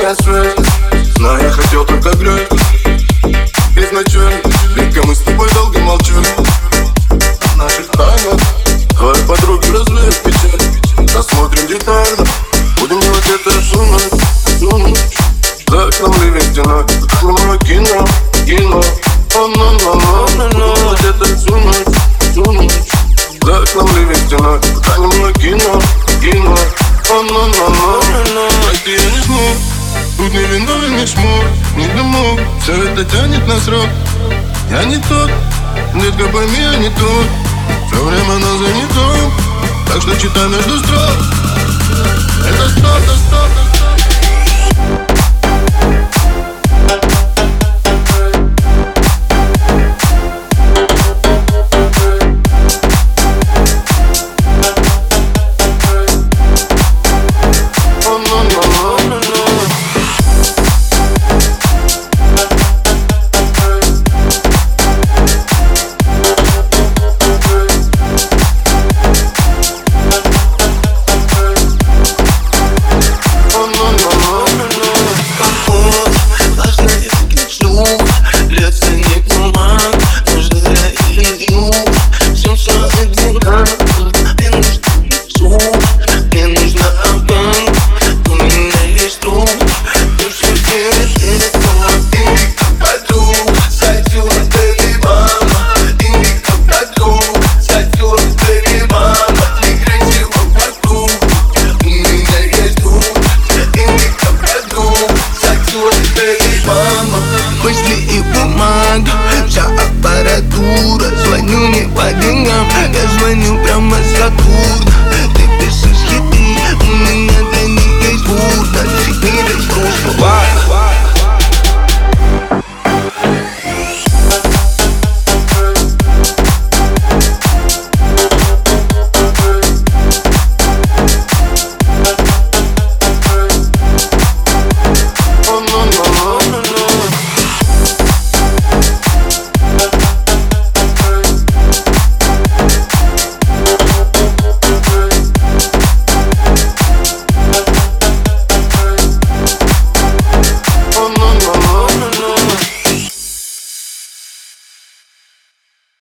рассвет, но я хотел только греть. Изначально, редко мы с тобой долго молчали о наших тайнах. Твои подруги развеют печаль, рассмотрим детально. Будем делать это всю ночь. За окном ливень стеной, снимаю кино. Будем делать это всю ночь. За окном ливень стеной, снимаю кино. Прости, я не смог, тут не виновен, не смог, не домог. Все это тянет на срок. Я не тот, детка, пойми, я не тот. Все время на занято, так что читай между строк.